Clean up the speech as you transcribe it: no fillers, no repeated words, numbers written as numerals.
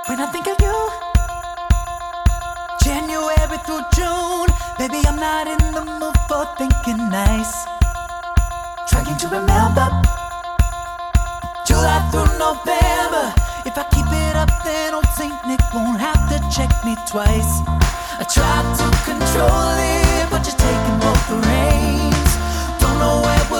When I think of you, January through June, baby, I'm not in the mood for thinking nice. Trying to remember July through November. If I keep it up, then old Saint Nick won't have to check me twice. I tried to control it, but you're taking both the reins. Don't know where